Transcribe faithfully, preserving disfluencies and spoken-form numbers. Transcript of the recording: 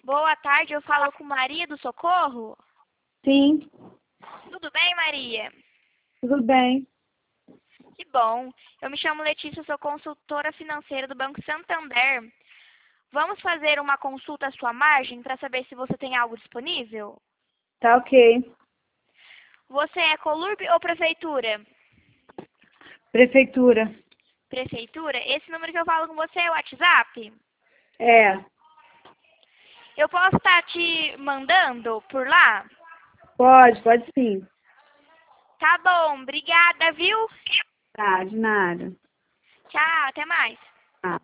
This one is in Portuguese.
Boa tarde, eu falo com Maria do Socorro. Sim, Tudo bem, Maria? tudo bem. Que bom. Eu me chamo Letícia, sou consultora financeira do Banco Santander. Vamos fazer uma consulta à sua margem para saber se você tem algo disponível? Tá ok. Você é Colurb ou Prefeitura? Prefeitura. Prefeitura? Esse número que eu falo com você é o WhatsApp? É, Eu posso estar te mandando por lá? pode, pode sim. Tá bom, obrigada, viu? Tá, de nada. Tchau, até mais.